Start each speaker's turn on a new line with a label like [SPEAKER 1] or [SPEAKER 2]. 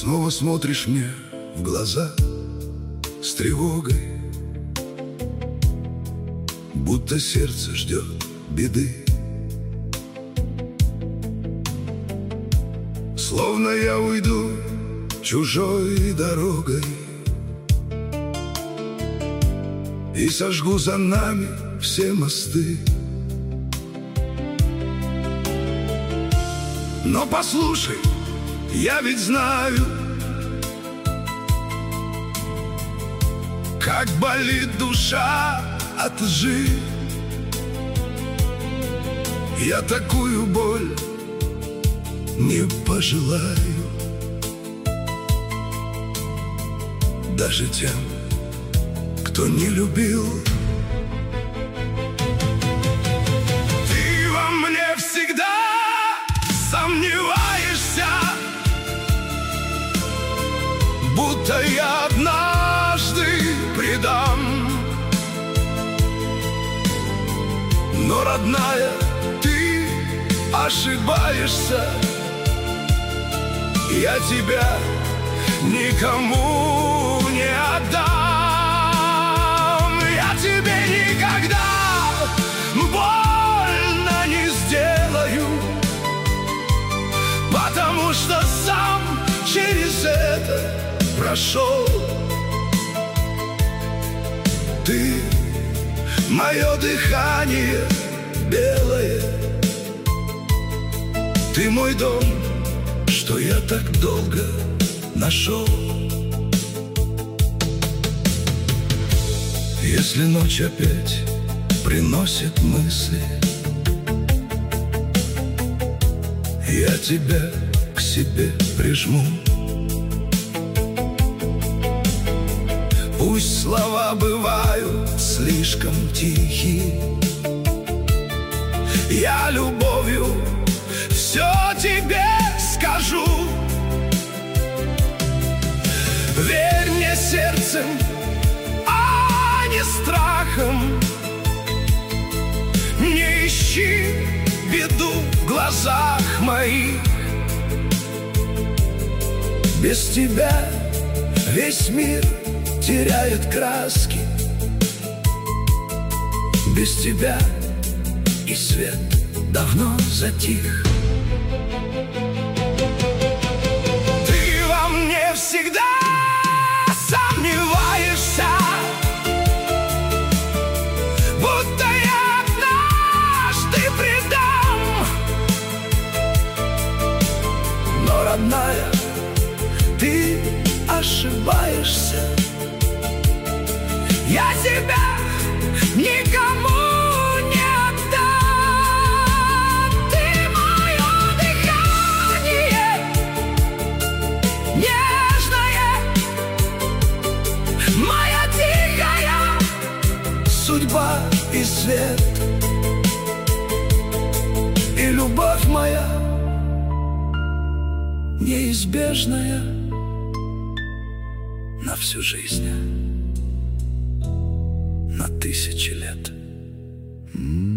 [SPEAKER 1] снова смотришь мне в глаза с тревогой, будто сердце ждет беды. Словно я уйду чужой дорогой и сожгу за нами все мосты. Но послушай, я ведь знаю, как болит душа от лжи. Я такую боль не пожелаю даже тем, кто не любил. Ты во мне всегда сомневаешься, будто я однажды предам. Но, родная, ты ошибаешься. Я тебя никому не отдам. Я тебе никогда больно не сделаю, потому что сам через это прошел. Ты — мое дыхание белое, ты мой дом, что я так долго нашел. Если ночь опять приносит мысли, я тебя к себе прижму. Пусть слова бывают слишком тихие, я любовью все тебе скажу. Верь мне сердцем, а не страхом. Не ищи беду в глазах моих. Без тебя весь мир теряет краски. Без тебя и свет давно затих. Ты во мне всегда сомневаешься, будто я однажды предам. Но, родная, ты ошибаешься. Я тебя никому не отдам. Ты мое дыхание нежное, моя тихая судьба и свет, и любовь моя неизбежная на всю жизнь, на 1000 лет.